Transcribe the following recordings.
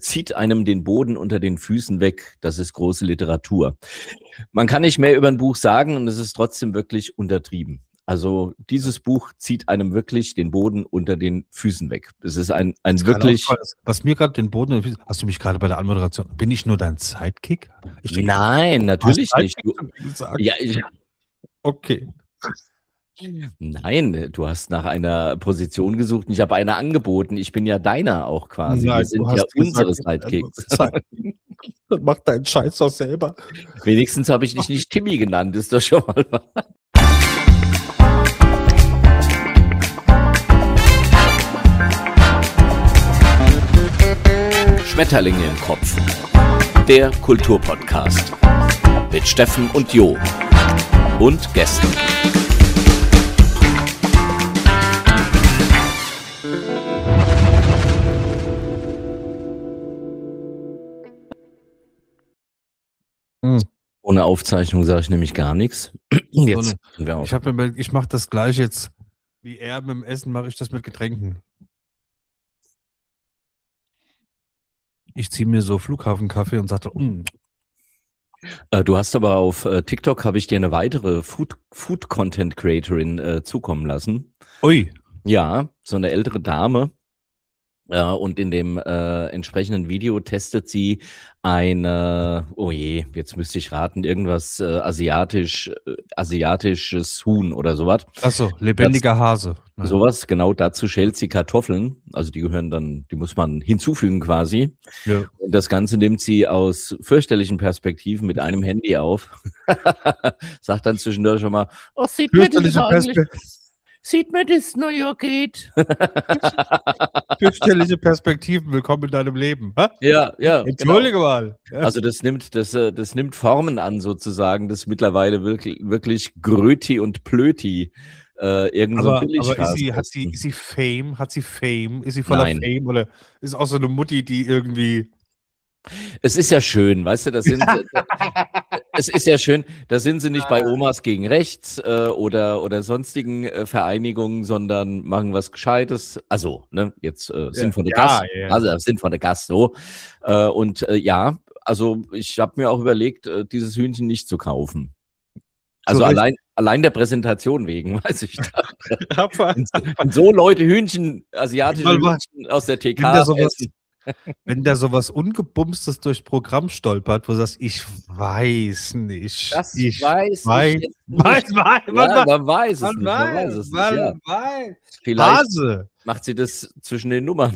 zieht einem den Boden unter den Füßen weg. Das ist große Literatur. Man kann nicht mehr über ein Buch sagen und es ist trotzdem wirklich untertrieben. Also dieses Buch zieht einem wirklich den Boden unter den Füßen weg. Es ist ein wirklich... Was mir gerade den Boden unter den Füßen... Hast du mich gerade bei der Anmoderation... Bin ich nur dein Sidekick? Nein, natürlich nicht. Ja, okay. Nein, du hast nach einer Position gesucht und ich habe eine angeboten. Ich bin ja deiner auch quasi. Nein, wir sind ja unsere Sidekicks. Mach deinen Scheiß doch selber. Wenigstens habe ich dich nicht Timmy genannt, ist doch schon mal was. Schmetterlinge im Kopf. Der Kulturpodcast. Mit Steffen und Jo. Und Gästen. Ohne Aufzeichnung sage ich nämlich gar nichts. Jetzt ich mache das gleich jetzt. Wie er mit dem Essen mache ich das mit Getränken. Ich ziehe mir so Flughafenkaffee und sagte, Du hast aber auf TikTok, habe ich dir eine weitere Food-Content-Creatorin zukommen lassen. Ui. Ja, so eine ältere Dame. Und in dem entsprechenden Video testet sie eine, oh je, jetzt müsste ich raten, irgendwas asiatisches Huhn oder sowas. Achso, lebendiger Hase. Nein. Sowas, genau, dazu schält sie Kartoffeln, also die gehören dann, die muss man hinzufügen quasi. Ja. Und das Ganze nimmt sie aus fürchterlichen Perspektiven mit einem Handy auf. Sagt dann zwischendurch schon mal, oh, sieht mir das New York geht. Fürchterliche Perspektiven, willkommen in deinem Leben. Ha? Ja. Entschuldige mal. Ja. Also das nimmt Formen an sozusagen, das mittlerweile wirklich Gröti und Plöti aber hat sie Fame? Hat sie Fame? Ist sie voller Fame? Oder ist auch so eine Mutti, die irgendwie... Es ist ja schön, weißt du, es ist ja schön, da sind sie nicht bei Omas gegen Rechts oder sonstigen Vereinigungen, sondern machen was Gescheites. Also, ne, jetzt Sinn von der Gast, also Sinn von der Gast so. Also ich habe mir auch überlegt, dieses Hühnchen nicht zu kaufen. Also so allein der Präsentation wegen, weiß ich. Und so Leute asiatische Hühnchen aus der TK essen. Wenn da sowas Ungebumstes durchs Programm stolpert, wo du sagst, ich weiß nicht. Man weiß es nicht. Vielleicht Hase. Macht sie das zwischen den Nummern.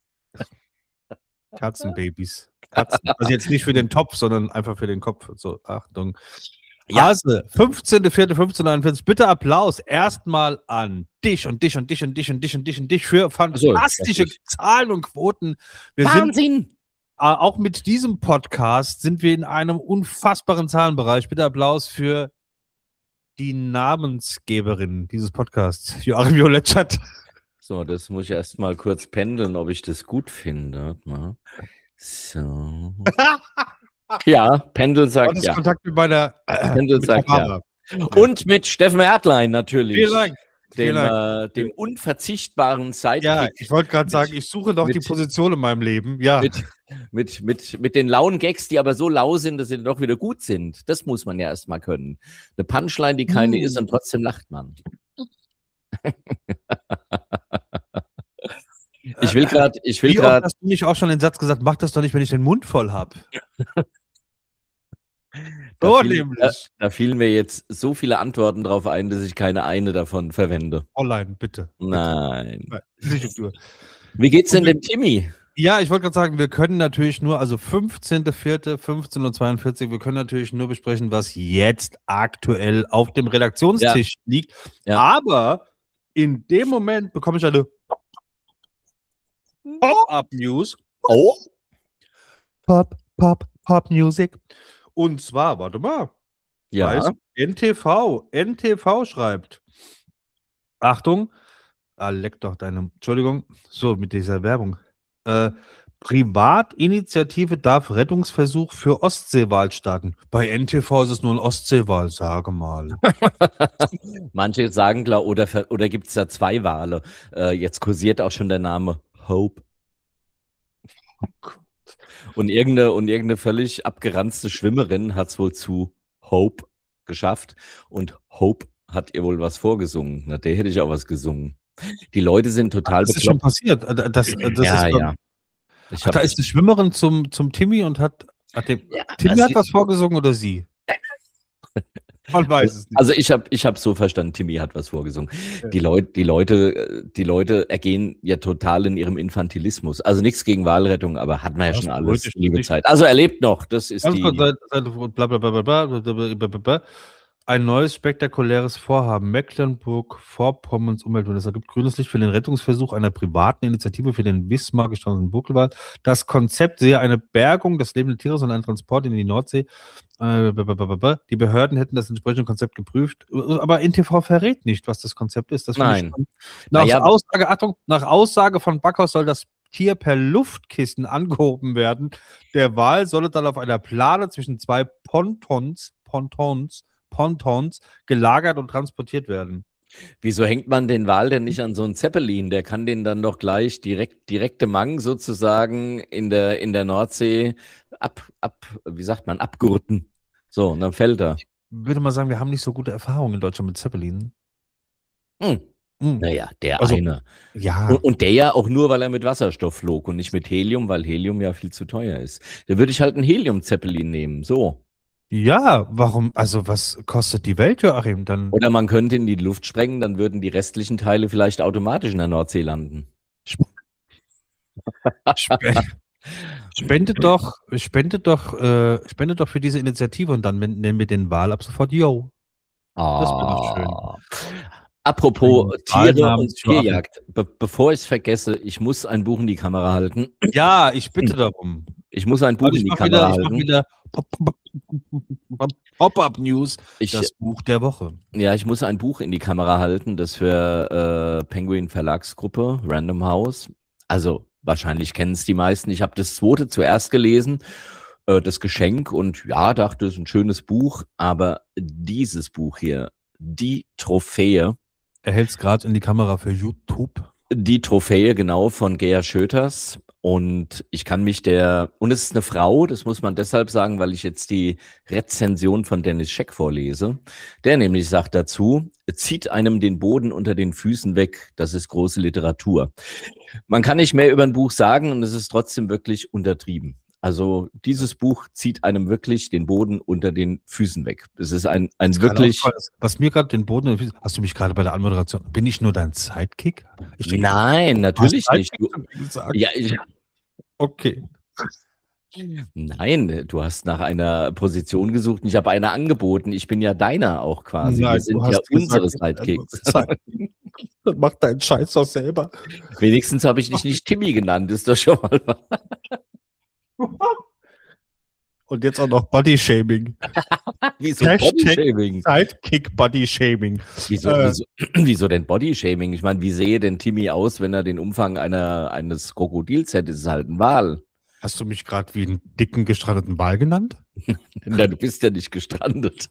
Katzenbabys. Also jetzt nicht für den Topf, sondern einfach für den Kopf. So, Achtung. Hase, 15.04.1549. Bitte Applaus erstmal an dich und dich für fantastische Zahlen und Quoten. Wahnsinn! Auch mit diesem Podcast sind wir in einem unfassbaren Zahlenbereich. Bitte Applaus für die Namensgeberin dieses Podcasts, Joachim Joletschat. So, das muss ich erst mal kurz pendeln, ob ich das gut finde. So. Ja, Pendel sagt ja. Kontakt mit meiner Pendel sagt ja. Und mit Steffen Erdlein natürlich. Vielen Dank. Dem unverzichtbaren Sidekick. Ja, ich wollte gerade sagen, ich suche noch die Position in meinem Leben. Ja. Mit den lauen Gags, die aber so lau sind, dass sie doch wieder gut sind. Das muss man ja erstmal können. Eine Punchline, die keine ist und trotzdem lacht man. Ich will gerade. Hast du nicht auch schon den Satz gesagt, mach das doch nicht, wenn ich den Mund voll habe. Da fielen mir jetzt so viele Antworten drauf ein, dass ich keine eine davon verwende. Online, bitte. Nein. Wie geht's denn dem Timmy? Ja, ich wollte gerade sagen, wir können natürlich nur, also 15.04.15:42 Uhr, wir können natürlich nur besprechen, was jetzt aktuell auf dem Redaktionstisch liegt. Ja. Aber in dem Moment bekomme ich eine Pop-Up-News. Oh. Pop-Music. Und zwar, warte mal. Ja. NTV schreibt. Achtung. Leck doch deine. Entschuldigung. So, mit dieser Werbung. Privatinitiative darf Rettungsversuch für Ostseewal starten. Bei NTV ist es nur ein Ostseewal, sage mal. Manche sagen, klar, oder gibt es da zwei Wale? Jetzt kursiert auch schon der Name Hope. Und irgendeine völlig abgeranzte Schwimmerin hat es wohl zu Hope geschafft. Und Hope hat ihr wohl was vorgesungen. Na, der hätte ich auch was gesungen. Die Leute sind total Das ist schon passiert. Ja. Da ist eine Schwimmerin zum Timmy und hat Timmy hat was vorgesungen oder sie? Man weiß es nicht. Also ich hab so verstanden, Timmy hat was vorgesungen. Ja. Die Leute ergehen ja total in ihrem Infantilismus. Also nichts gegen Wahlrettung, aber hat man ja schon alles, liebe Zeit. Also er lebt noch, das ist Ein neues spektakuläres Vorhaben. Mecklenburg-Vorpommerns Umweltminister gibt grünes Licht für den Rettungsversuch einer privaten Initiative für den Wismar-gestandenen Buckelwald. Das Konzept sehe eine Bergung des lebenden Tieres und einen Transport in die Nordsee. Die Behörden hätten das entsprechende Konzept geprüft, aber NTV verrät nicht, was das Konzept ist. Das Nein. Nach Aussage von Backhaus soll das Tier per Luftkissen angehoben werden. Der Wal solle dann auf einer Plane zwischen zwei Pontons gelagert und transportiert werden. Wieso hängt man den Wal denn nicht an so einen Zeppelin? Der kann den dann doch gleich direkte Mang sozusagen in der Nordsee abgurten. So, und dann fällt er. Ich würde mal sagen, wir haben nicht so gute Erfahrungen in Deutschland mit Zeppelinen. Naja, eine. Ja. Und der ja auch nur, weil er mit Wasserstoff flog und nicht mit Helium, weil Helium ja viel zu teuer ist. Da würde ich halt einen Helium-Zeppelin nehmen, so. Ja, warum? Also was kostet die Welt, Joachim? Dann Oder man könnte in die Luft sprengen, dann würden die restlichen Teile vielleicht automatisch in der Nordsee landen. Spendet doch für diese Initiative und dann nennen wir den Wal ab sofort Yo. Das wäre doch schön. Apropos Tiere und Tierjagd. Bevor ich es vergesse, ich muss ein Buch in die Kamera halten. Ja, ich bitte darum. Ich muss ein Buch in die Kamera halten. Ich mache wieder Pop-Up-News, das Buch der Woche. Ja, ich muss ein Buch in die Kamera halten, das für Penguin Verlagsgruppe, Random House. Also wahrscheinlich kennen es die meisten. Ich habe das zweite zuerst gelesen, das Geschenk, und ja, dachte, es ist ein schönes Buch, aber dieses Buch hier, die Trophäe. Er hält es gerade in die Kamera für YouTube. Die Trophäe, genau, von Gea Schöters. Und ich kann mich und es ist eine Frau, das muss man deshalb sagen, weil ich jetzt die Rezension von Dennis Scheck vorlese. Der nämlich sagt dazu, zieht einem den Boden unter den Füßen weg, das ist große Literatur. Man kann nicht mehr über ein Buch sagen und es ist trotzdem wirklich untertrieben. Also dieses Buch zieht einem wirklich den Boden unter den Füßen weg. Es ist ein wirklich... Was mir gerade den Boden unter den Füßen... Hast du mich gerade bei der Anmoderation... Bin ich nur dein Sidekick? Nein, natürlich nicht. Ja, okay. Nein, du hast nach einer Position gesucht und ich habe eine angeboten. Ich bin ja deiner auch quasi. Nein, wir sind ja unsere Sidekicks. Mach deinen Scheiß doch selber. Wenigstens habe ich dich nicht Timmy genannt, ist doch schon mal was. Und jetzt auch noch Body-Shaming. Wieso Body-Shaming? Sidekick Body-Shaming. Wieso denn Body-Shaming? Ich meine, wie sehe denn Timmy aus, wenn er den Umfang eines Krokodils hätte? Das ist halt ein Wal. Hast du mich gerade wie einen dicken, gestrandeten Wal genannt? Na, du bist ja nicht gestrandet.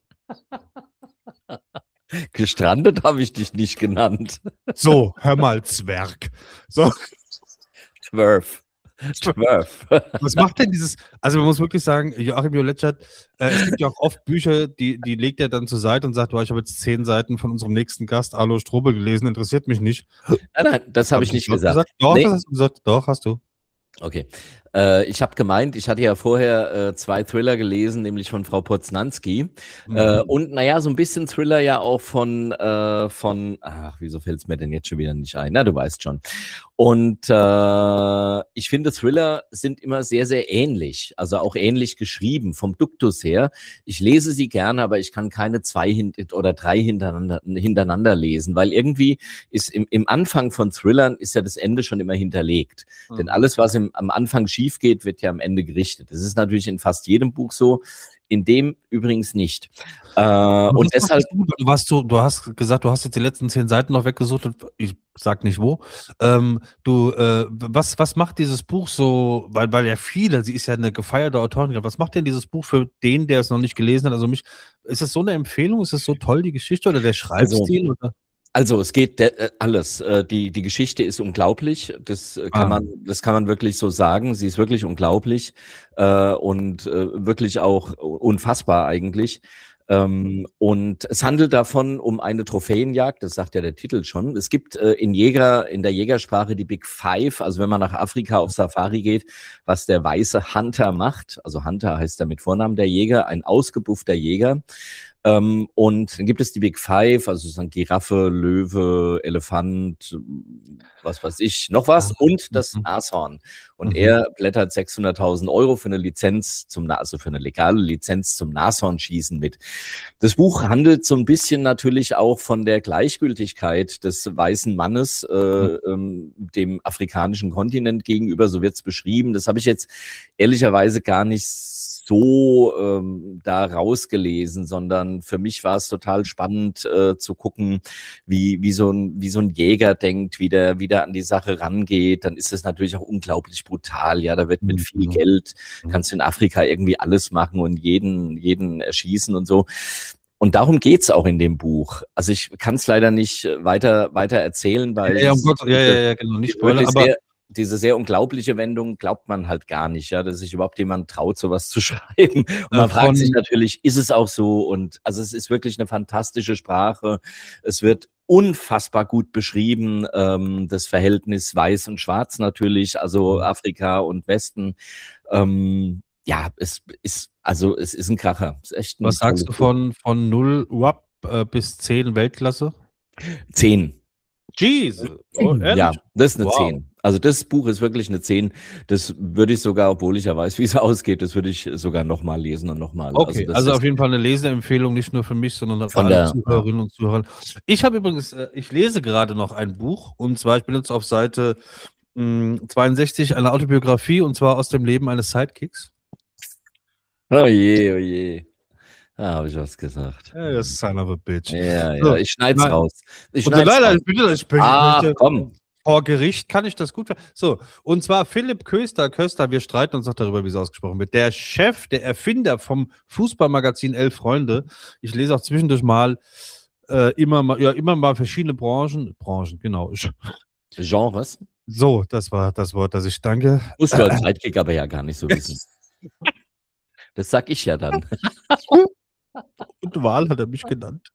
Gestrandet habe ich dich nicht genannt. So, hör mal, Zwerg. So. Zwerf. Was macht denn dieses, also man muss wirklich sagen, Joachim Joletschert, es gibt ja auch oft Bücher, die legt er dann zur Seite und sagt, ich habe jetzt 10 Seiten von unserem nächsten Gast, Arlo Strobel, gelesen, interessiert mich nicht. Nein, das habe ich nicht gesagt. Doch, das hast du gesagt. Doch, hast du. Okay. Ich habe gemeint, ich hatte ja vorher 2 Thriller gelesen, nämlich von Frau Poznanski. Und naja, so ein bisschen Thriller ja auch von wieso fällt es mir denn jetzt schon wieder nicht ein? Na, du weißt schon. Und ich finde, Thriller sind immer sehr, sehr ähnlich, also auch ähnlich geschrieben, vom Duktus her. Ich lese sie gerne, aber ich kann keine 2 oder 3 hintereinander lesen, weil irgendwie ist im Anfang von Thrillern ist ja das Ende schon immer hinterlegt. Denn alles, was am Anfang schief geht, wird ja am Ende gerichtet. Das ist natürlich in fast jedem Buch so, in dem übrigens nicht. Und deshalb... Du hast gesagt, du hast jetzt die letzten 10 Seiten noch weggesucht und ich sag nicht wo. Was macht dieses Buch so, weil ja viele, sie ist ja eine gefeierte Autorin, was macht denn dieses Buch für den, der es noch nicht gelesen hat? Also ist es so eine Empfehlung? Ist es so toll, die Geschichte oder der Schreibstil? Also, Also es geht alles. Die Geschichte ist unglaublich. Das kann man wirklich so sagen. Sie ist wirklich unglaublich und wirklich auch unfassbar eigentlich. Und es handelt davon um eine Trophäenjagd, das sagt ja der Titel schon. Es gibt in der Jägersprache die Big Five, also wenn man nach Afrika auf Safari geht, was der weiße Hunter macht, also Hunter heißt er mit Vornamen der Jäger, ein ausgebuffter Jäger. Und dann gibt es die Big Five, also sozusagen Giraffe, Löwe, Elefant, was weiß ich, noch was und das Nashorn. Und er blättert 600.000 Euro für eine Lizenz also für eine legale Lizenz zum Nashornschießen mit. Das Buch handelt so ein bisschen natürlich auch von der Gleichgültigkeit des weißen Mannes dem afrikanischen Kontinent gegenüber, so wird es beschrieben. Das habe ich jetzt ehrlicherweise gar nicht so da rausgelesen, sondern für mich war es total spannend zu gucken, wie so ein Jäger denkt, wie der an die Sache rangeht. Dann ist es natürlich auch unglaublich brutal. Ja, da wird mit viel Geld, kannst du in Afrika irgendwie alles machen und jeden erschießen und so. Und darum geht's auch in dem Buch. Also ich kann es leider nicht weiter erzählen, weil genau, nicht Spoiler, aber diese sehr unglaubliche Wendung glaubt man halt gar nicht, ja, dass sich überhaupt jemand traut, sowas zu schreiben. Und man fragt sich natürlich, ist es auch so? Und also es ist wirklich eine fantastische Sprache. Es wird unfassbar gut beschrieben, das Verhältnis Weiß und Schwarz natürlich, also Afrika und Westen. Ja, es ist ein Kracher. Es ist echt was sagst du von 0 WAP bis 10 Weltklasse? 10. Jesus. Ja, das ist eine 10. Also das Buch ist wirklich eine 10. Das würde ich sogar, obwohl ich ja weiß, wie es ausgeht, das würde ich sogar nochmal lesen und nochmal. Okay, also auf jeden Fall eine Leseempfehlung, nicht nur für mich, sondern auch für alle Zuhörerinnen und Zuhörer. Ich habe übrigens, ich lese gerade noch ein Buch, und zwar, ich bin jetzt auf Seite 62, eine Autobiografie, und zwar aus dem Leben eines Sidekicks. Oh je. Da habe ich was gesagt. Ja, son of a bitch. Ja, so, ich schneide es raus. Komm. Vor Gericht kann ich das gut. So, und zwar Philipp Köster, wir streiten uns noch darüber, wie es ausgesprochen wird. Der Chef, der Erfinder vom Fußballmagazin 11 Freunde. Ich lese auch zwischendurch mal immer mal verschiedene Branchen, genau. Genres? So, das war das Wort, das ich danke. Musst du als Sidekick aber ja gar nicht so wissen. Das sag ich ja dann. Und Wahl hat er mich genannt.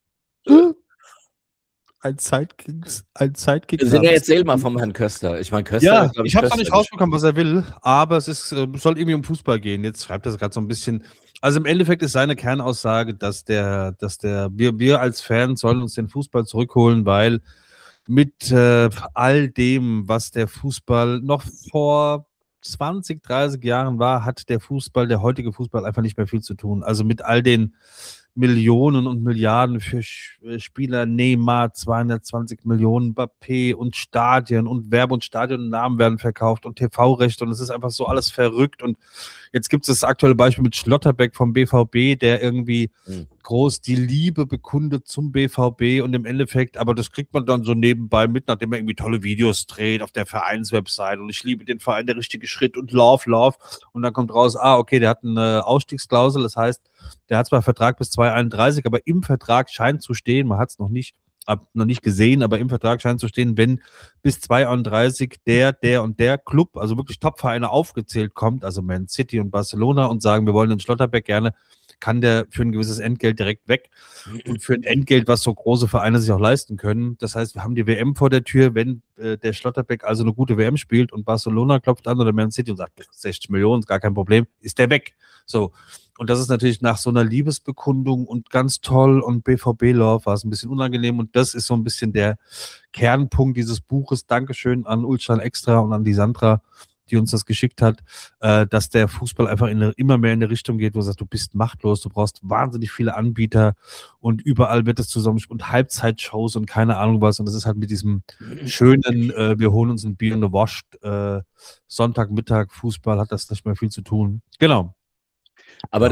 Ein Sidekick. Erzähl mal vom Herrn Köster. Ich meine, Köster. Ja, ich habe noch nicht rausbekommen, was er will, aber es soll irgendwie um Fußball gehen. Jetzt schreibt er es gerade so ein bisschen. Also im Endeffekt ist seine Kernaussage, dass wir als Fans sollen uns den Fußball zurückholen, weil mit all dem, was der Fußball noch vor 20, 30 Jahren war, hat der heutige Fußball einfach nicht mehr viel zu tun. Also mit all den Millionen und Milliarden für Spieler, Neymar, 220 Millionen, Mbappé und Stadien und Werbe- und Stadionnamen werden verkauft und TV-Rechte, und es ist einfach so alles verrückt. Und jetzt gibt es das aktuelle Beispiel mit Schlotterbeck vom BVB, der irgendwie groß die Liebe bekundet zum BVB, und im Endeffekt, aber das kriegt man dann so nebenbei mit, nachdem er irgendwie tolle Videos dreht auf der Vereinswebsite, und ich liebe den Verein, der richtige Schritt und Love, und dann kommt raus, okay, der hat eine Ausstiegsklausel, das heißt, der hat zwar Vertrag bis 2031, aber im Vertrag scheint zu stehen, man hat es noch nicht gesehen, aber im Vertrag scheint zu stehen, wenn bis 2031 der und der Club, also wirklich Top-Vereine aufgezählt kommt, also Man City und Barcelona, und sagen, wir wollen den Schlotterbeck gerne, kann der für ein gewisses Entgelt direkt weg, und für ein Entgelt, was so große Vereine sich auch leisten können. Das heißt, wir haben die WM vor der Tür, wenn der Schlotterbeck also eine gute WM spielt und Barcelona klopft an oder Man City und sagt, 60 Millionen, ist gar kein Problem, ist der weg. So. Und das ist natürlich nach so einer Liebesbekundung und ganz toll und BVB-Love war es ein bisschen unangenehm, und das ist so ein bisschen der Kernpunkt dieses Buches. Dankeschön an Ultran Extra und an die Sandra, die uns das geschickt hat, dass der Fußball einfach immer mehr in eine Richtung geht, wo du sagst, du bist machtlos, du brauchst wahnsinnig viele Anbieter und überall wird es zusammen und Halbzeitshows und keine Ahnung was, und das ist halt mit diesem schönen, wir holen uns ein Bier und eine Wurst, Sonntagmittag Fußball hat das nicht mehr viel zu tun. Genau. Aber das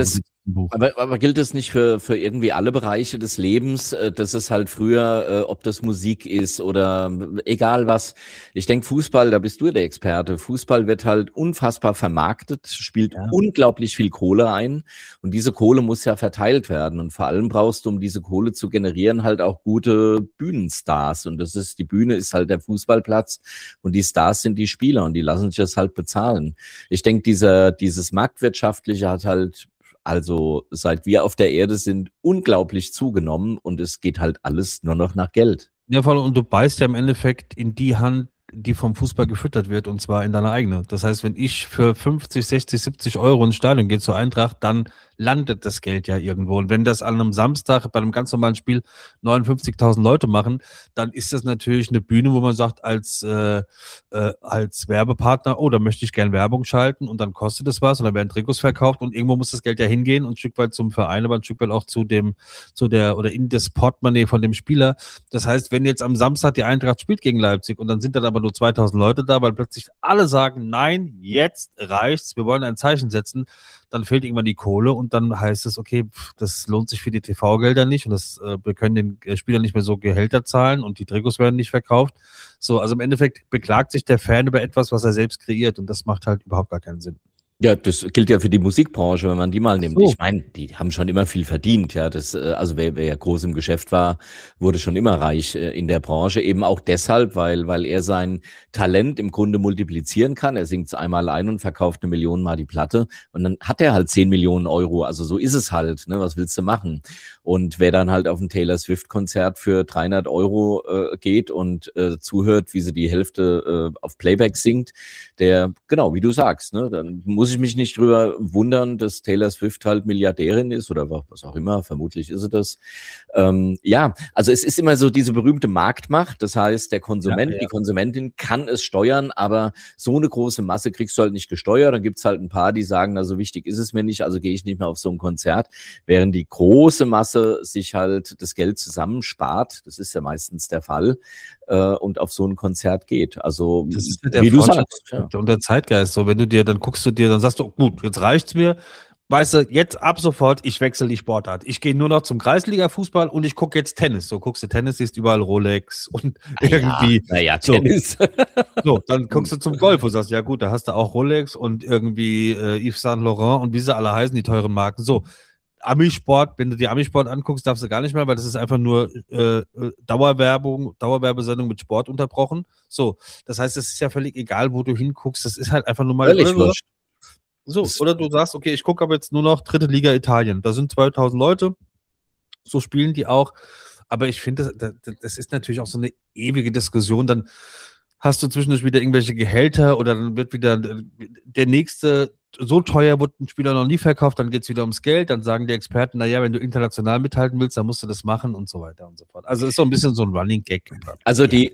Buch. Aber gilt es nicht für irgendwie alle Bereiche des Lebens, dass es halt früher, ob das Musik ist oder egal was. Ich denke, Fußball, da bist du der Experte. Fußball wird halt unfassbar vermarktet, spielt unglaublich viel Kohle ein und diese Kohle muss ja verteilt werden. Und vor allem brauchst du, um diese Kohle zu generieren, halt auch gute Bühnenstars. Und die Bühne ist halt der Fußballplatz und die Stars sind die Spieler und die lassen sich das halt bezahlen. Ich denke, dieses Marktwirtschaftliche hat halt, also seit wir auf der Erde sind, unglaublich zugenommen und es geht halt alles nur noch nach Geld. Ja, voll, und du beißt ja im Endeffekt in die Hand, die vom Fußball gefüttert wird, und zwar in deine eigene. Das heißt, wenn ich für 50, 60, 70 Euro ins Stadion gehe zur Eintracht, dann landet das Geld ja irgendwo. Und wenn das an einem Samstag bei einem ganz normalen Spiel 59.000 Leute machen, dann ist das natürlich eine Bühne, wo man sagt, als Werbepartner, oh, da möchte ich gerne Werbung schalten und dann kostet es was und dann werden Trikots verkauft und irgendwo muss das Geld ja hingehen und ein Stück weit zum Verein, aber ein Stück weit auch oder in das Portemonnaie von dem Spieler. Das heißt, wenn jetzt am Samstag die Eintracht spielt gegen Leipzig und dann sind dann aber nur 2.000 Leute da, weil plötzlich alle sagen, nein, jetzt reicht's, wir wollen ein Zeichen setzen, dann fehlt irgendwann die Kohle und dann heißt es, okay, das lohnt sich für die TV-Gelder nicht und wir können den Spielern nicht mehr so Gehälter zahlen und die Trikots werden nicht verkauft. So, also im Endeffekt beklagt sich der Fan über etwas, was er selbst kreiert und das macht halt überhaupt gar keinen Sinn. Ja, das gilt ja für die Musikbranche, wenn man die mal nimmt. So. Ich meine, die haben schon immer viel verdient, ja. Also wer ja groß im Geschäft war, wurde schon immer reich in der Branche. Eben auch deshalb, weil er sein Talent im Grunde multiplizieren kann. Er singt es einmal ein und verkauft 1 Million Mal die Platte und dann hat er halt 10 Millionen Euro. Also so ist es halt, ne? Was willst du machen? Und wer dann halt auf ein Taylor Swift-Konzert für 300 Euro geht und zuhört, wie sie die Hälfte auf Playback singt, der, genau, wie du sagst, ne, dann muss ich mich nicht drüber wundern, dass Taylor Swift halt Milliardärin ist oder was auch immer, vermutlich ist sie das. Ja, also es ist immer so diese berühmte Marktmacht, das heißt, der Konsument, die Konsumentin kann es steuern, aber so eine große Masse kriegst du halt nicht gesteuert, dann gibt's halt ein paar, die sagen, na, so wichtig ist es mir nicht, also gehe ich nicht mehr auf so ein Konzert, während die große Masse sich halt das Geld zusammenspart, das ist ja meistens der Fall, und auf so ein Konzert geht. Also, das ist wie du sagst. Ja. Und der Zeitgeist, so, wenn du dir, dann guckst du dir, dann sagst du, gut, jetzt reicht's mir. Weißt du, jetzt ab sofort, ich wechsle die Sportart. Ich gehe nur noch zum Kreisliga-Fußball und ich gucke jetzt Tennis. So, guckst du Tennis, siehst überall Rolex und irgendwie. Naja, Tennis. So, dann guckst du zum Golf und sagst, ja gut, da hast du auch Rolex und irgendwie Yves Saint Laurent und wie sie alle heißen, die teuren Marken. So, Amisport, wenn du die Amisport anguckst, darfst du gar nicht mehr, weil das ist einfach nur Dauerwerbesendung mit Sport unterbrochen. So, das heißt, es ist ja völlig egal, wo du hinguckst. Das ist halt einfach nur mal. Völlig wurscht. So, oder du sagst, okay, ich gucke aber jetzt nur noch 3. Liga Italien. Da sind 2.000 Leute. So spielen die auch. Aber ich finde, das ist natürlich auch so eine ewige Diskussion. Dann hast du zwischendurch wieder irgendwelche Gehälter oder dann wird wieder der nächste, so teuer wurde ein Spieler noch nie verkauft, dann geht es wieder ums Geld, dann sagen die Experten, naja, wenn du international mithalten willst, dann musst du das machen und so weiter und so fort. Also ist so ein bisschen so ein Running Gag. Also die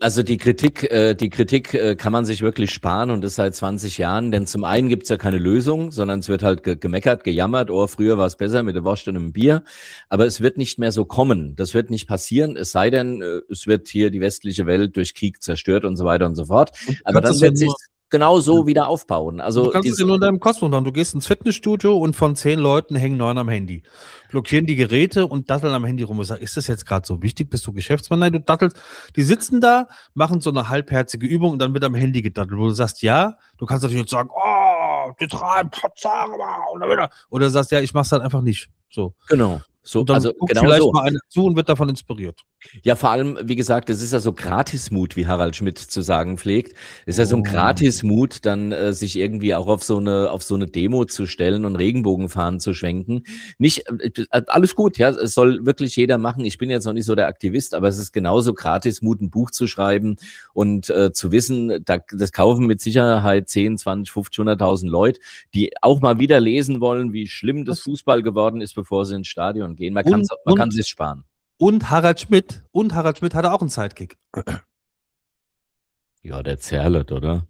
Kritik kann man sich wirklich sparen und das seit 20 Jahren, denn zum einen gibt's ja keine Lösung, sondern es wird halt gemeckert, gejammert, oh, früher war es besser mit der Wurst und einem Bier, aber es wird nicht mehr so kommen, das wird nicht passieren, es sei denn, es wird hier die westliche Welt durch Krieg zerstört und so weiter und so fort, aber dann wird sich genau so wieder aufbauen. Also du kannst es ja nur in deinem Kosmos machen. Du gehst ins Fitnessstudio und von 10 Leuten hängen 9 am Handy. Blockieren die Geräte und datteln am Handy rum. Ich sage, ist das jetzt gerade so wichtig? Bist du Geschäftsmann? Nein, du dattelst. Die sitzen da, machen so eine halbherzige Übung und dann wird am Handy gedattelt. Wo du sagst, ja, du kannst natürlich jetzt sagen, oh, die treiben, oder du sagst, ja, ich mach's halt einfach nicht. So. Genau. So, und dann also guckt genau vielleicht so. mal einer zu und wird davon inspiriert. Ja, vor allem, wie gesagt, das ist ja so Gratismut, wie Harald Schmidt zu sagen pflegt. Es ist ja so ein Gratismut, dann sich irgendwie auch auf so eine Demo zu stellen und Regenbogenfahnen zu schwenken. Nicht alles gut, ja, es soll wirklich jeder machen. Ich bin jetzt noch nicht so der Aktivist, aber es ist genauso Gratismut, ein Buch zu schreiben und zu wissen, das kaufen mit Sicherheit 10, 20, 50, 100.000 Leute, die auch mal wieder lesen wollen, wie schlimm das Fußball geworden ist, bevor sie ins Stadion gehen. Man kann es sparen. Und Harald Schmidt hatte auch einen Sidekick. Ja, der Zerlett, oder?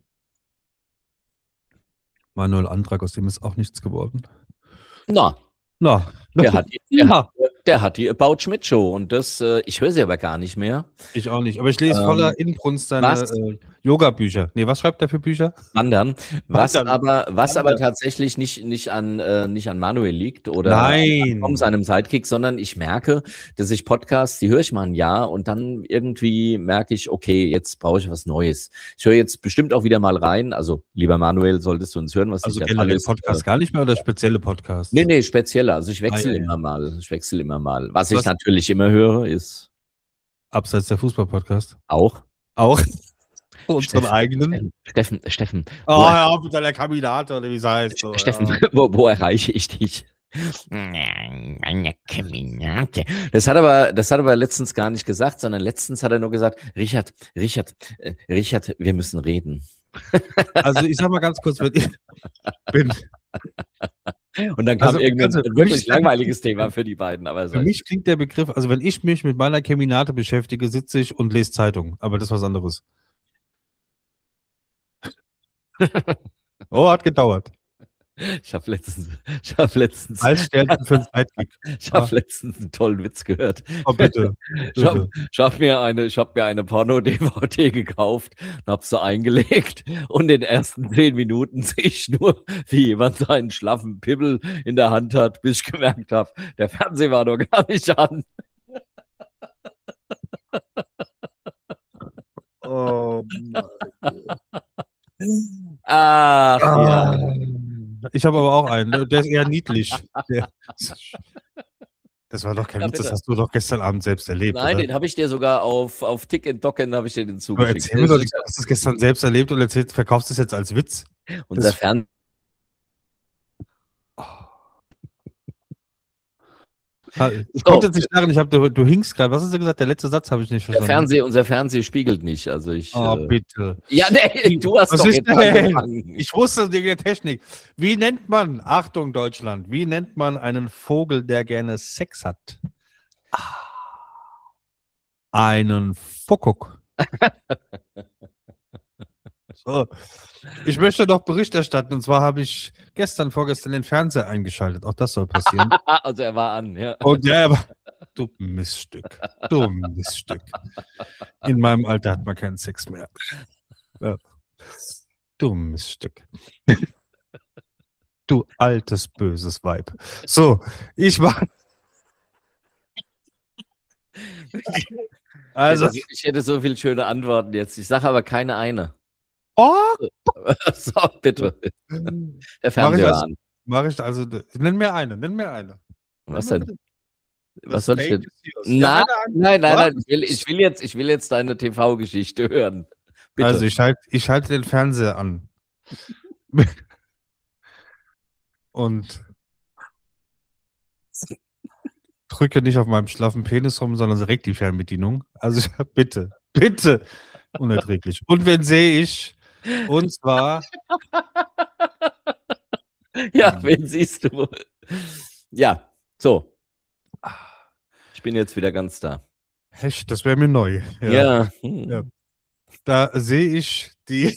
Manuel Antrag, aus dem ist auch nichts geworden. Na. Na. Der hat Der hat die About Schmidt Show und das, ich höre sie aber gar nicht mehr. Ich auch nicht, aber ich lese voller Inbrunst seine Yoga-Bücher. Nee, was schreibt er für Bücher? Wandern. Was aber tatsächlich nicht an Manuel liegt oder an seinem Sidekick, sondern ich merke, dass ich Podcasts, die höre ich mal ein Jahr und dann irgendwie merke ich, okay, jetzt brauche ich was Neues. Ich höre jetzt bestimmt auch wieder mal rein. Also, lieber Manuel, solltest du uns hören, was also generell Podcast gar nicht mehr oder spezielle Podcasts? Nee, spezielle. Also ich wechsle immer mal. Was ich natürlich immer höre, ist abseits der Fußball-Podcast. Auch? Unseren eigenen. Steffen. Ja, mit deiner Kaminate, oder wie es heißt. So, Steffen, ja. wo erreiche ich dich? Meine Kaminate. Das hat aber letztens gar nicht gesagt, sondern letztens hat er nur gesagt, Richard, wir müssen reden. Also ich sag mal ganz kurz, wenn ich bin. Und dann kam irgendein wirklich langweiliges Thema für die beiden. Aber für mich klingt der Begriff, also wenn ich mich mit meiner Keminate beschäftige, sitze ich und lese Zeitung. Aber das ist was anderes. Oh, hat gedauert. Ich habe letztens als Sternchen für ein Sidekick. Ich habe letztens einen tollen Witz gehört. Oh, bitte. Ich hab mir eine Porno-DVD gekauft und habe sie eingelegt und in den ersten 10 Minuten sehe ich nur, wie jemand seinen schlaffen Pimmel in der Hand hat, bis ich gemerkt habe, der Fernseher war doch gar nicht an. Oh mein Gott. Ach, ja. Ich habe aber auch einen, der ist eher niedlich. Das war doch kein Witz, das hast du doch gestern Abend selbst erlebt. Nein, oder? Den habe ich dir sogar auf Tick and Docken habe ich dir den zugeschickt. Erzähl mir doch nicht, du hast das gestern selbst erlebt und verkaufst es jetzt als Witz. Unser Fernseher. Ich konnte jetzt nicht sagen, du hinkst gerade. Was hast du gesagt? Der letzte Satz habe ich nicht verstanden. Unser Fernseher spiegelt nicht. Also bitte. Ja, nee, du hast doch jetzt angefangen. Ich wusste die Technik. Wie nennt man, Achtung Deutschland, wie nennt man einen Vogel, der gerne Sex hat? Einen Kuckuck. So. Ich möchte noch Bericht erstatten, und zwar habe ich vorgestern den Fernseher eingeschaltet. Auch das soll passieren. Also er war an, ja. Und ja, aber du Miststück. In meinem Alter hat man keinen Sex mehr. Ja. Du Miststück. Du altes, böses Weib. So, ich war... Also, ich hätte so viele schöne Antworten jetzt. Ich sage aber keine eine. Oh! So, bitte. Der Fernseher an. Mach ich also. Nenn mir eine. Was denn? Was soll ich denn? Nein. Ich will jetzt deine TV-Geschichte hören. Bitte. Also ich halte den Fernseher an. Und drücke nicht auf meinem schlaffen Penis rum, sondern direkt die Fernbedienung. Also bitte. Unerträglich. Und wen sehe ich? Und zwar... Ja, wen siehst du? Ja, so. Ich bin jetzt wieder ganz da. Echt, das wäre mir neu. Ja. Ja. Da sehe ich die...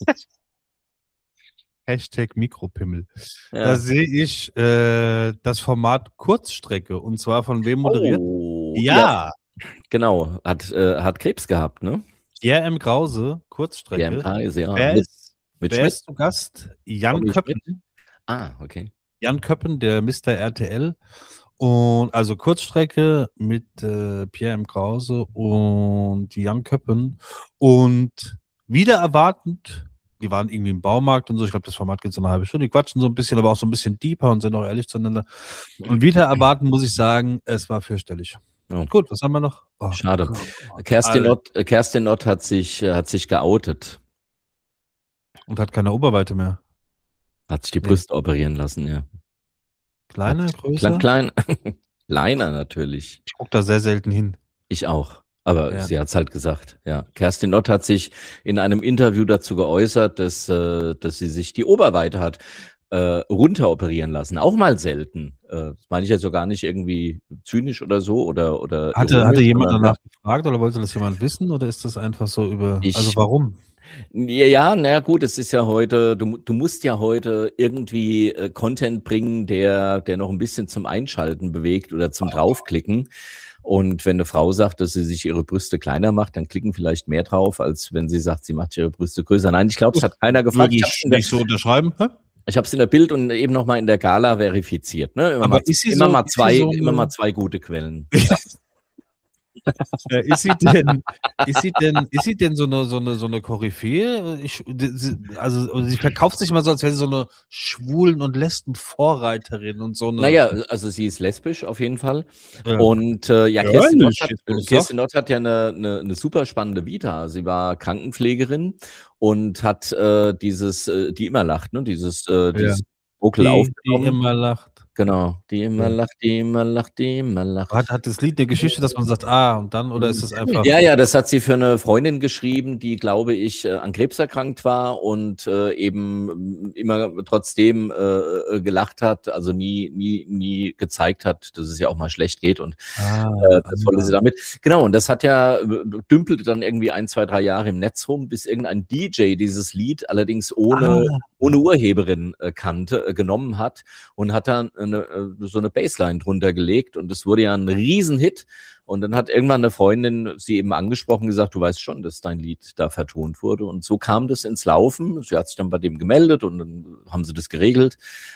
Hashtag Mikropimmel. Ja. Da sehe ich das Format Kurzstrecke. Und zwar von wem moderiert? Ja. Genau. Hat Krebs gehabt, ne? Pierre M. Krause, Kurzstrecke. Wer ist zu Gast? Jan Köppen. Okay. Jan Köppen, der Mr. RTL. Und also Kurzstrecke mit Pierre M. Krause und Jan Köppen. Und wieder erwartend, die waren irgendwie im Baumarkt und so. Ich glaube, das Format geht so eine halbe Stunde. Die quatschen so ein bisschen, aber auch so ein bisschen deeper und sind auch ehrlich zueinander. Und wieder erwarten, muss ich sagen, es war fürchterlich. Oh. Gut, was haben wir noch? Oh, schade. Kerstin Ott hat sich geoutet. Und hat keine Oberweite mehr. Hat sich die Brüste operieren lassen, ja. Kleiner, größer? Klein. Kleiner natürlich. Ich gucke da sehr selten hin. Ich auch. Aber sie hat es halt gesagt, ja. Kerstin Ott hat sich in einem Interview dazu geäußert, dass sie sich die Oberweite hat runteroperieren lassen. Auch mal selten. Das meine ich jetzt so gar nicht irgendwie zynisch oder so. Oder hatte jemand danach gefragt oder wollte das jemand wissen? Oder ist das einfach so also warum? Ja, na gut, es ist ja heute, du musst ja heute irgendwie Content bringen, der noch ein bisschen zum Einschalten bewegt oder zum Draufklicken. Und wenn eine Frau sagt, dass sie sich ihre Brüste kleiner macht, dann klicken vielleicht mehr drauf, als wenn sie sagt, sie macht ihre Brüste größer. Nein, ich glaube, es hat keiner gefragt. Würde ich nicht so unterschreiben. Hä? Ich habe es in der Bild und eben nochmal in der Gala verifiziert. Ne? Aber ist sie so, immer eine- mal zwei gute Quellen. Ist sie denn so eine Koryphäe? Also sie verkauft sich mal so, als wäre sie so eine Schwulen- und Lesben-Vorreiterin und so eine. Naja, also sie ist lesbisch auf jeden Fall. Ja. Und Kerstin Ott hat ja eine super spannende Vita. Sie war Krankenpflegerin und hat die immer lacht, ne? Dieses Vocal Die aufgenommen. immer lacht. Genau, die immer lacht, die immer lacht, die immer lacht. Hat das Lied eine Geschichte, dass man sagt, und dann, oder ist es einfach. Ja, das hat sie für eine Freundin geschrieben, die, glaube ich, an Krebs erkrankt war und eben immer trotzdem gelacht hat, also nie gezeigt hat, dass es ja auch mal schlecht geht und das wollte sie damit. Genau, und das hat dümpelte dann irgendwie 1, 2, 3 Jahre im Netz rum, bis irgendein DJ dieses Lied allerdings ohne Urheberin genommen hat und hat dann so eine Bassline drunter gelegt und es wurde ja ein Riesenhit. Und dann hat irgendwann eine Freundin sie eben angesprochen und gesagt, du weißt schon, dass dein Lied da vertont wurde. Und so kam das ins Laufen. Sie hat sich dann bei dem gemeldet und dann haben sie das geregelt.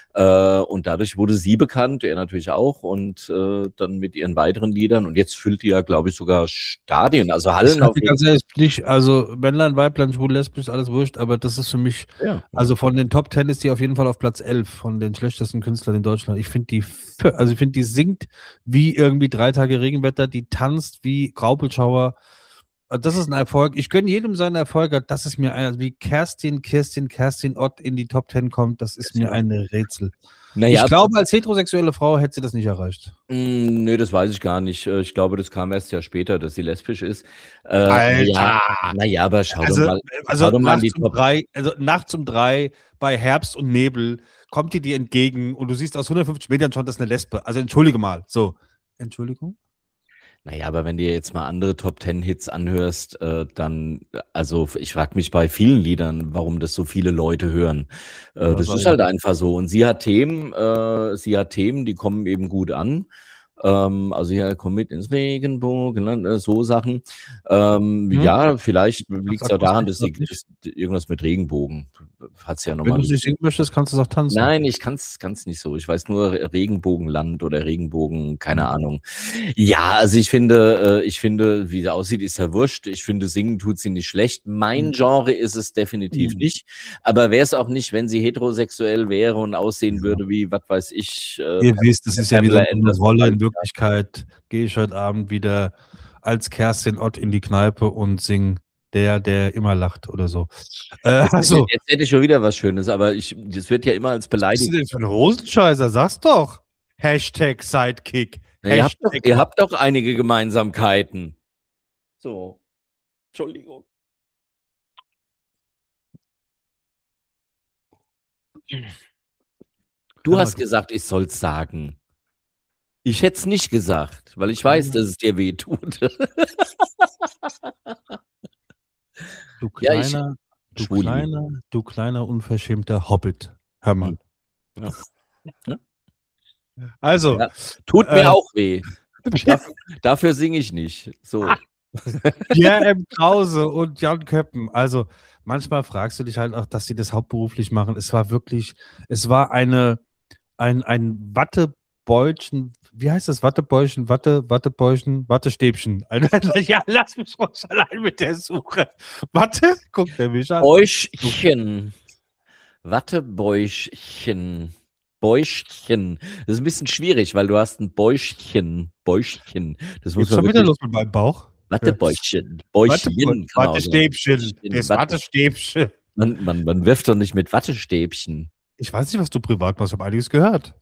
Und dadurch wurde sie bekannt, er natürlich auch. Und dann mit ihren weiteren Liedern. Und jetzt füllt die ja, glaube ich, sogar Stadien, also Hallen. Auf ganz ehrlich, nicht, also Männlein, Weiblein, schwul, lesbisch, alles wurscht. Aber das ist für mich, also von den Top 10 ist die auf jeden Fall auf Platz 11 von den schlechtesten Künstlern in Deutschland. Ich finde die singt wie irgendwie 3 Tage Regenwetter, die tanzt wie Graupelschauer. Das ist ein Erfolg. Ich gönne jedem seinen Erfolg. Das ist mir wie Kerstin Ott in die Top 10 kommt, das ist mir ein Rätsel. Naja, ich glaube, als heterosexuelle Frau hätte sie das nicht erreicht. Nee, das weiß ich gar nicht. Ich glaube, das kam erst ja später, dass sie lesbisch ist. Alter! Naja, aber schau doch mal. Also nachts um 3 bei Herbst und Nebel kommt die dir entgegen und du siehst aus 150 Metern schon, das ist eine Lesbe. Also entschuldige mal. So. Entschuldigung? Naja, aber wenn du jetzt mal andere Top-10-Hits anhörst, dann, also ich frage mich bei vielen Liedern, warum das so viele Leute hören. Das ist halt einfach so. Und sie hat Themen, die kommen eben gut an. Also ja, komm mit ins Regenbogen, so Sachen. Ja, vielleicht liegt es ja daran, dass sie irgendwas mit Regenbogen hat es ja nochmal. Wenn du nicht singen möchtest, kannst du es auch tanzen. Nein, ich kann's nicht so. Ich weiß nur Regenbogenland oder Regenbogen, keine Ahnung. Ja, also ich finde, wie sie aussieht, ist ja wurscht. Ich finde, singen tut sie nicht schlecht. Mein Genre ist es definitiv nicht. Aber wäre es auch nicht, wenn sie heterosexuell wäre und aussehen würde wie, was weiß ich. Ihr wisst, das ist ja wieder eine Rolle. In Wirklichkeit gehe ich heute Abend wieder als Kerstin Ott in die Kneipe und singe der immer lacht oder so. Jetzt hätte ich schon wieder was Schönes, aber das wird ja immer als Beleidigung. Was ist denn für ein Hosenscheißer? Sag's doch. Hashtag Sidekick. Ja, ihr habt doch einige Gemeinsamkeiten. So. Entschuldigung. Du hast gesagt, ich soll's sagen. Ich hätte es nicht gesagt, weil ich weiß, dass es dir weh tut. Du kleiner, unverschämter Hobbit. Hör mal. Ja. Also. Ja, tut mir auch weh. Dafür singe ich nicht. So. Pierre M. Krause und Jan Köppen. Also, manchmal fragst du dich halt auch, dass sie das hauptberuflich machen. Es war ein Wattebeutchen, wie heißt das? Wattebeutchen, Wattestäbchen. Ja, lass mich ruhig allein mit der Suche. Warte, guck der mich an. Bäuchchen. Wattebäuchchen. Bäuchchen. Das ist ein bisschen schwierig, weil du hast ein Bäuchchen. Das muss schon wieder los mit meinem Bauch. Wattebäuchchen. Bäuchchen. Wattestäbchen. Das Wattestäbchen. Man wirft doch nicht mit Wattestäbchen. Ich weiß nicht, was du privat machst. Ich habe einiges gehört.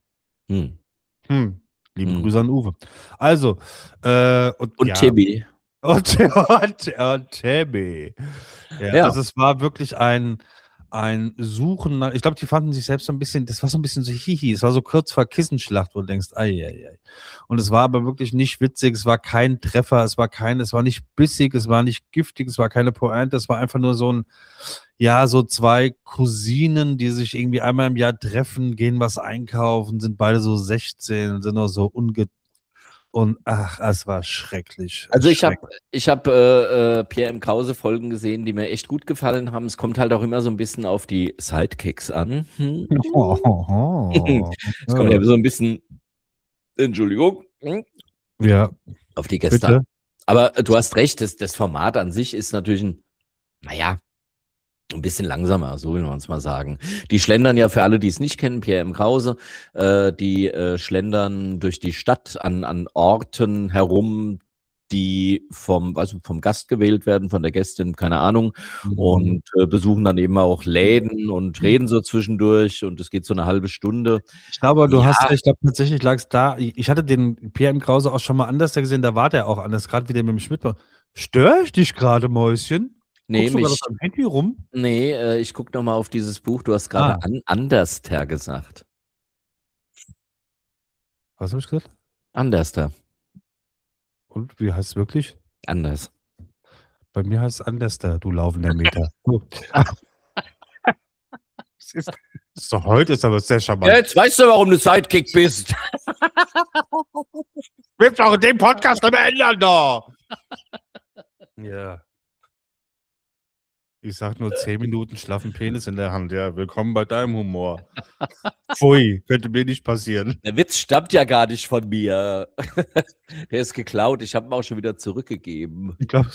Liebe Grüße an Uwe. Also, und Timmy. Und Timmy. Ja, also es war wirklich ein ein Suchen nach, ich glaube, die fanden sich selbst so ein bisschen, das war so ein bisschen so hihi, es war so kurz vor Kissenschlacht, wo du denkst, ei. Und es war aber wirklich nicht witzig, es war kein Treffer, es war nicht bissig, es war nicht giftig, es war keine Pointe, es war einfach nur so so zwei Cousinen, die sich irgendwie einmal im Jahr treffen, gehen was einkaufen, sind beide so 16, sind noch so und ach, es war schrecklich. Also ich hab Pierre M. Krause Folgen gesehen, die mir echt gut gefallen haben. Es kommt halt auch immer so ein bisschen auf die Sidekicks an. Es kommt ja so ein bisschen, Entschuldigung, ja, auf die Gäste an. Aber du hast recht, das Format an sich ist natürlich ein bisschen langsamer, so will man es mal sagen. Die schlendern ja, für alle, die es nicht kennen, Pierre M. Krause, die schlendern durch die Stadt an Orten herum, die vom Gast gewählt werden, von der Gästin, keine Ahnung, und besuchen dann eben auch Läden und reden so zwischendurch und es geht so eine halbe Stunde. Ich glaube, du hast recht, ich glaube, tatsächlich lag es da. Ich hatte den Pierre M. Krause auch schon mal anders gesehen, da war der auch anders, gerade wie der mit dem Schmidt war. Störe ich dich gerade, Mäuschen? Nee, Guckst du gerade auf deinem Handy rum? Nee, ich gucke nochmal auf dieses Buch. Du hast gerade Anderster gesagt. Was habe ich gesagt? Anderster. Und wie heißt es wirklich? Anders. Bei mir heißt es Anderster, du laufender Meter. Heute ist aber sehr charmant. Ja, jetzt weißt du, warum du Sidekick bist. Willst du auch in dem Podcast nicht mehr ändern, da? Ja. Ich sag nur 10 Minuten schlaffen Penis in der Hand. Ja, willkommen bei deinem Humor. Pfui, könnte mir nicht passieren. Der Witz stammt ja gar nicht von mir. Der ist geklaut. Ich habe ihn auch schon wieder zurückgegeben. Ich glaube,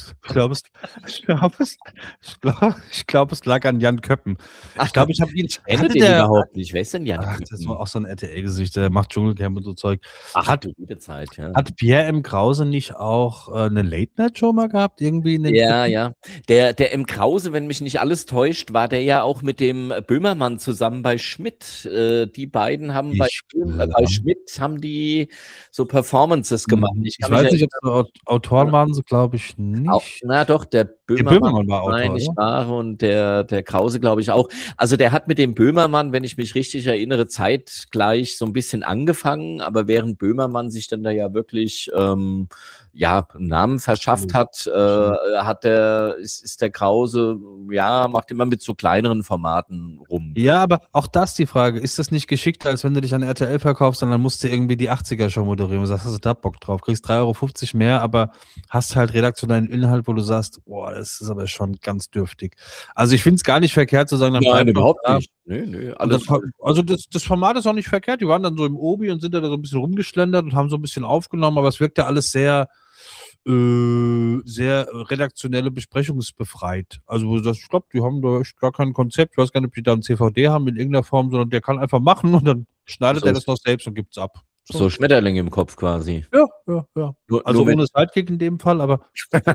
es lag an Jan Köppen. Ich glaube, ich habe ihn. Ich kenne den überhaupt nicht. Wer ist denn Jan Köppen? Das war auch so ein RTL-Gesicht, der macht Dschungelcamp und so Zeug. Hat gute Zeit, ja. Hat Pierre M. Krause nicht auch eine Late-Night-Show mal gehabt? Irgendwie in den Ja. Der M. Krause, wenn mich nicht alles täuscht, war der ja auch mit dem Böhmermann zusammen bei Schmidt. Die beiden haben bei Schmidt haben die so Performances gemacht. Ich weiß nicht, ob sie Autoren waren, so glaube ich nicht. Auch, na doch, der Böhmermann war Autor, und der Krause, glaube ich, auch. Also der hat mit dem Böhmermann, wenn ich mich richtig erinnere, zeitgleich so ein bisschen angefangen, aber während Böhmermann sich dann da ja wirklich einen Namen verschafft hat, ist der Krause, macht immer mit so kleineren Formaten rum. Ja, aber auch das die Frage, ist das nicht geschickter, als wenn du dich an RTL verkaufst, dann musst du irgendwie die 80er-Show moderieren und sagst, hast du da Bock drauf, kriegst 3,50 € mehr, aber hast halt redaktionellen Inhalt, wo du sagst, boah, das ist aber schon ganz dürftig. Also ich finde es gar nicht verkehrt zu sagen, dann nein, überhaupt nicht. Nee, alles also das Format ist auch nicht verkehrt, die waren dann so im Obi und sind da so ein bisschen rumgeschlendert und haben so ein bisschen aufgenommen, aber es wirkt ja alles sehr redaktionelle Besprechungsbefreit. Also ich glaube, die haben da echt gar kein Konzept. Ich weiß gar nicht, ob die da ein CVD haben in irgendeiner Form, sondern der kann einfach machen und dann schneidet er das noch selbst und gibt es ab. So Schmetterlinge im Kopf quasi. Ja. Also ohne Sidekick in dem Fall, aber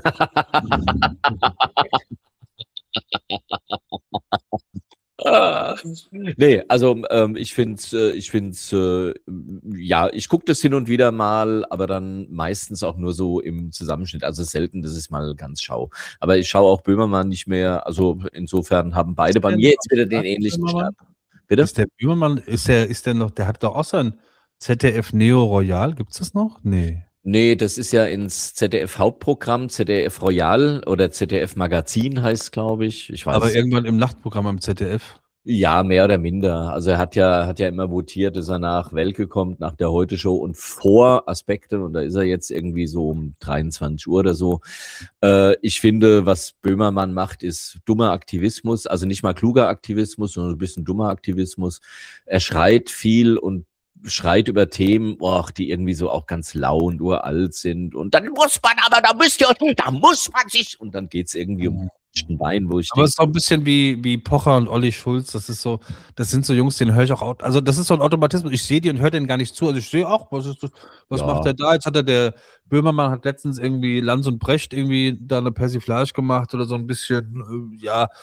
Nee, also ich finde ich gucke das hin und wieder mal, aber dann meistens auch nur so im Zusammenschnitt. Also selten, das ist mal ganz schau. Aber ich schaue auch Böhmermann nicht mehr. Also insofern haben beide bei mir jetzt wieder den ähnlichen Start. Bitte? Ist der Böhmermann, ist der noch, der hat doch auch sein ZDF Neo Royal, gibt es das noch? Nee, das ist ja ins ZDF-Hauptprogramm, ZDF Royal oder ZDF Magazin heißt es, glaube ich. Ich weiß aber irgendwann im Nachtprogramm am ZDF. Ja, mehr oder minder. Also er hat ja immer votiert, dass er nach Welke kommt, nach der Heute-Show und vor Aspekte. Und da ist er jetzt irgendwie so um 23 Uhr oder so. Ich finde, was Böhmermann macht, ist dummer Aktivismus. Also nicht mal kluger Aktivismus, sondern ein bisschen dummer Aktivismus. Er schreit viel und schreit über Themen, die irgendwie so auch ganz lau und uralt sind. Und dann muss man, aber da muss man sich. Und dann geht's irgendwie um Bein, wo ich. Aber es ist doch ein bisschen wie Pocher und Olli Schulz. Das sind so Jungs, den höre ich auch. Also das ist so ein Automatismus. Ich sehe die und höre den gar nicht zu. Also ich sehe auch, was macht er da? Jetzt hat der Böhmermann hat letztens irgendwie Lanz und Brecht irgendwie da eine Persiflage gemacht oder so ein bisschen,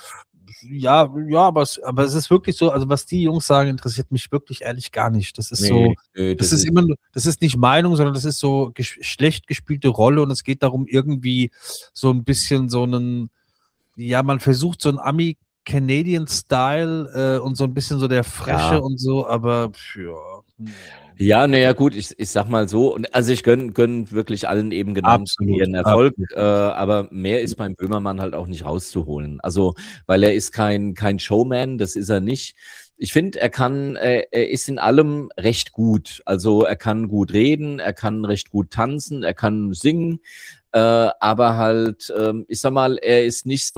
aber es ist wirklich so, also was die Jungs sagen, interessiert mich wirklich ehrlich gar nicht. Das ist das ist nicht Meinung, sondern das ist so schlecht gespielte Rolle und es geht darum, irgendwie so ein bisschen man versucht so ein Canadian Style und so ein bisschen so der Frische und so, aber Ja, naja, gut, ich sag mal so, also ich gönn wirklich allen eben genannten ihren Erfolg, aber mehr ist beim Böhmermann halt auch nicht rauszuholen. Also, weil er ist kein Showman, das ist er nicht. Ich finde, er ist in allem recht gut. Also er kann gut reden, er kann recht gut tanzen, er kann singen. Aber halt, ich sag mal, er ist nicht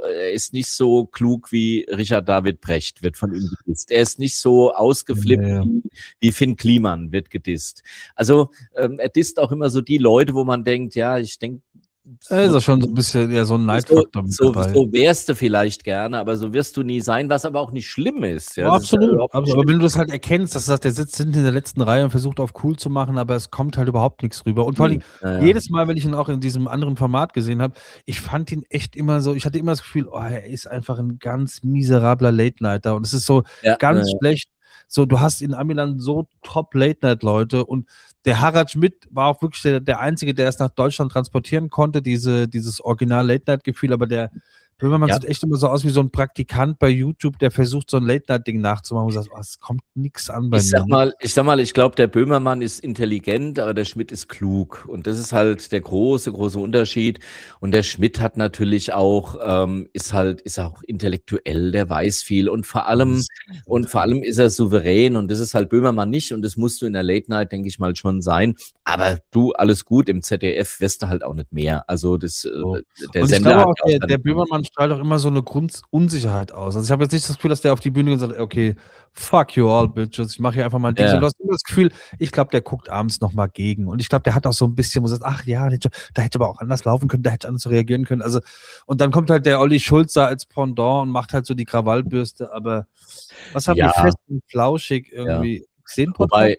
so klug wie Richard David Brecht, wird von ihm gedisst. Er ist nicht so ausgeflippt wie Finn Kliman, wird gedisst. Also er disst auch immer so die Leute, wo man denkt, ja, ich denke, ist ja schon so ein bisschen so ein Neidfaktor mit dabei. So wärst du vielleicht gerne, aber so wirst du nie sein, was aber auch nicht schlimm ist. Ja, absolut. Aber wenn du das halt erkennst, dass du sagst, der sitzt hinten in der letzten Reihe und versucht auf cool zu machen, aber es kommt halt überhaupt nichts rüber. Und vor allem, jedes Mal, wenn ich ihn auch in diesem anderen Format gesehen habe, ich fand ihn echt immer so, ich hatte immer das Gefühl, er ist einfach ein ganz miserabler Late-Nighter und es ist so ganz schlecht. So, du hast in Amiland so top Late-Night-Leute und der Harald Schmidt war auch wirklich der Einzige, der es nach Deutschland transportieren konnte, dieses Original-Late-Night-Gefühl, aber der Böhmermann sieht echt immer so aus wie so ein Praktikant bei YouTube, der versucht, so ein Late-Night-Ding nachzumachen und sagt, es kommt nichts an bei mir. Ich sag mal, ich glaube, der Böhmermann ist intelligent, aber der Schmidt ist klug. Und das ist halt der große Unterschied. Und der Schmidt hat natürlich auch, ist auch intellektuell, der weiß viel. Und vor allem ist er souverän. Und das ist halt Böhmermann nicht. Und das musst du in der Late-Night, denke ich mal, schon sein. Aber du, alles gut, im ZDF wirst du halt auch nicht mehr. Also der Sender hat auch der Böhmermann strahlt auch immer so eine Grundunsicherheit aus. Also ich habe jetzt nicht das Gefühl, dass der auf die Bühne gesagt hat, okay, fuck you all, bitches, ich mache hier einfach mal ein Ding. Du hast immer das Gefühl, ich glaube, der guckt abends nochmal gegen. Und ich glaube, der hat auch so ein bisschen, wo er sagt, ach ja, da hätte aber auch anders laufen können, da hätte anders reagieren können. Also, und dann kommt halt der Olli Schulz da als Pendant und macht halt so die Krawallbürste. Aber was haben die fest und flauschig irgendwie gesehen? Wobei,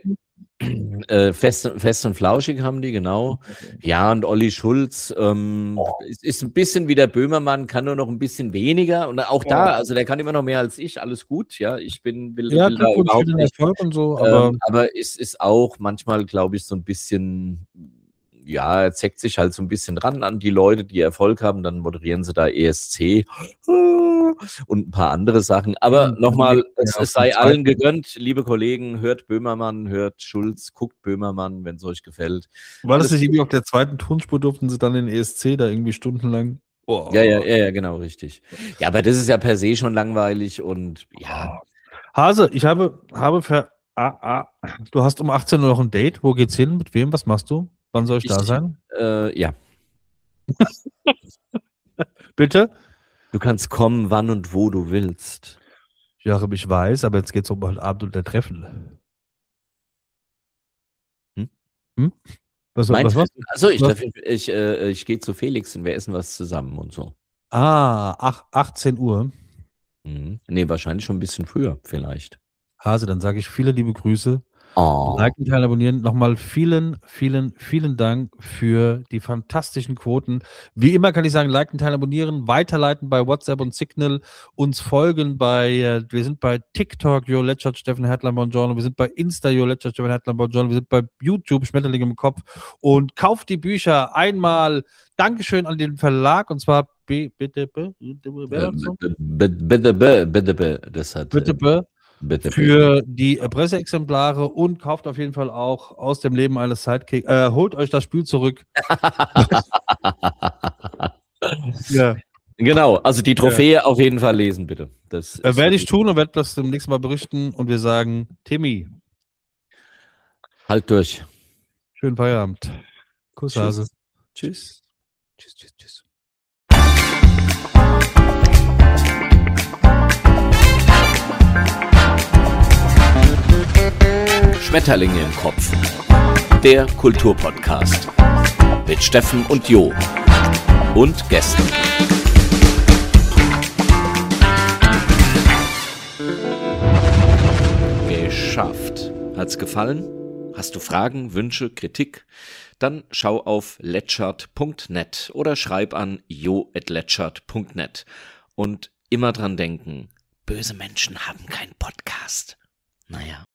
Fest und Flauschig haben die, genau. Ja, und Olli Schulz ist ein bisschen wie der Böhmermann, kann nur noch ein bisschen weniger. Und auch da, also der kann immer noch mehr als ich, alles gut. Ja, ich will da überhaupt nicht. Und so, aber es ist auch manchmal, glaube ich, so ein bisschen, er zeckt sich halt so ein bisschen ran an die Leute, die Erfolg haben. Dann moderieren sie da ESC und ein paar andere Sachen. Aber nochmal, es sei allen gegönnt, liebe Kollegen, hört Böhmermann, hört Schulz, guckt Böhmermann, wenn es euch gefällt. War das nicht irgendwie auf der zweiten Tonspur, durften sie dann den ESC da irgendwie stundenlang? Oh. Ja, genau, richtig. Ja, aber das ist ja per se schon langweilig und ja. Hase, ich habe du hast um 18 Uhr noch ein Date. Wo geht's hin? Mit wem? Was machst du? Wann soll ich da sein? Ja. Bitte? Du kannst kommen, wann und wo du willst. Ja, ich weiß, aber jetzt geht es um heute Abend und der Treffen. Was? Achso, ich gehe zu Felix und wir essen was zusammen und so. 18 Uhr. Nee, wahrscheinlich schon ein bisschen früher, vielleicht. Hase, dann sage ich viele liebe Grüße. Liken, teilen, abonnieren. Nochmal vielen, vielen, vielen Dank für die fantastischen Quoten. Wie immer kann ich sagen, liken, teilen, abonnieren, weiterleiten bei WhatsApp und Signal, uns folgen wir sind bei TikTok, Jo Letschert, Steffen Hertlein, Bongiorno, wir sind bei Insta, Jo Letschert, Steffen Hertlein, Bongiorno, wir sind bei YouTube, Schmetterling im Kopf und kauft die Bücher einmal. Dankeschön an den Verlag und zwar bitte. Für die Presseexemplare und kauft auf jeden Fall auch aus dem Leben eines Sidekicks. Holt euch das Spiel zurück. Ja. Genau, also die Trophäe auf jeden Fall lesen, bitte. Das werde ich tun und werde das demnächst mal berichten und wir sagen, Timmy. Halt durch. Schönen Feierabend. Kuss, Hase. Tschüss. Schmetterlinge im Kopf. Der Kulturpodcast. Mit Steffen und Jo. Und Gästen. Geschafft. Hat's gefallen? Hast du Fragen, Wünsche, Kritik? Dann schau auf letschert.net oder schreib an jo@letschert.net. Und immer dran denken, böse Menschen haben keinen Podcast. Naja.